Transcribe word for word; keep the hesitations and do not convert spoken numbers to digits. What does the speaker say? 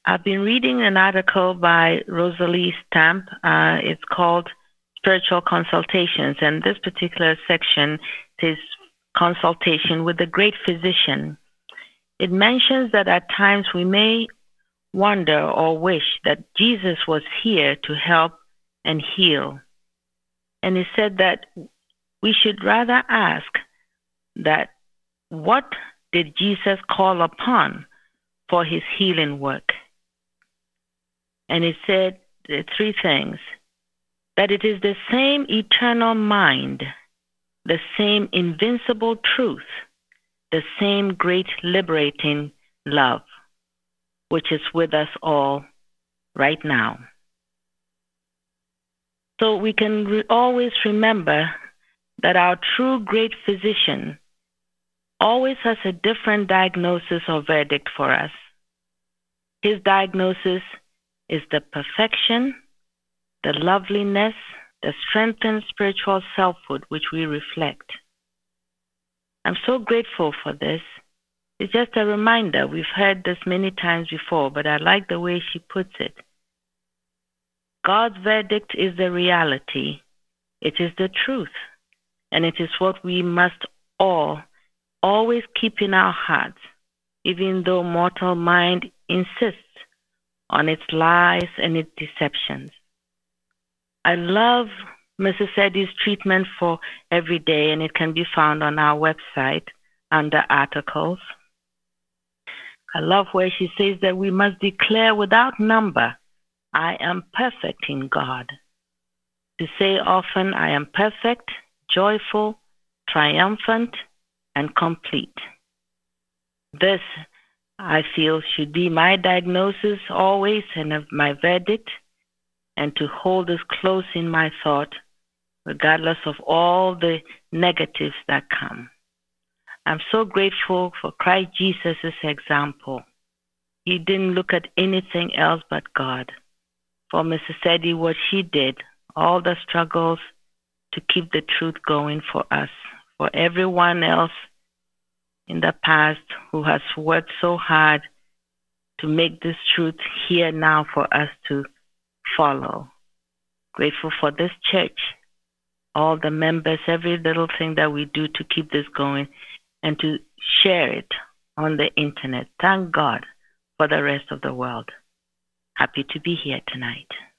I've been reading an article by Rosalie Stamp. Uh, it's called Spiritual Consultations, and this particular section is consultation with the great physician. It mentions that at times we may wonder or wish that Jesus was here to help and heal. And it said that we should rather ask that what did Jesus call upon for his healing work? And it said the three things, that it is the same eternal mind, the same invincible truth, the same great liberating love, which is with us all right now. So we can re- always remember that our true great physician always has a different diagnosis or verdict for us. His diagnosis is the perfection, the loveliness, the strengthened spiritual selfhood which we reflect. I'm so grateful for this. It's just a reminder. We've heard this many times before, but I like the way she puts it. God's verdict is the reality. It is the truth. And it is what we must all always keep in our hearts, even though mortal mind insists on its lies and its deceptions. I love Missus Eddy's treatment for every day, and it can be found on our website under articles. I love where she says that we must declare without number, I am perfect in God. To say often, I am perfect, joyful, triumphant, and complete. This, I feel, should be my diagnosis always and my verdict, and to hold this close in my thought, regardless of all the negatives that come. I'm so grateful for Christ Jesus' example. He didn't look at anything else but God. For Missus Eddy, what she did, all the struggles to keep the truth going for us, for everyone else in the past who has worked so hard to make this truth here now for us to follow. Grateful for this church, all the members, every little thing that we do to keep this going and to share it on the internet. Thank God for the rest of the world. Happy to be here tonight.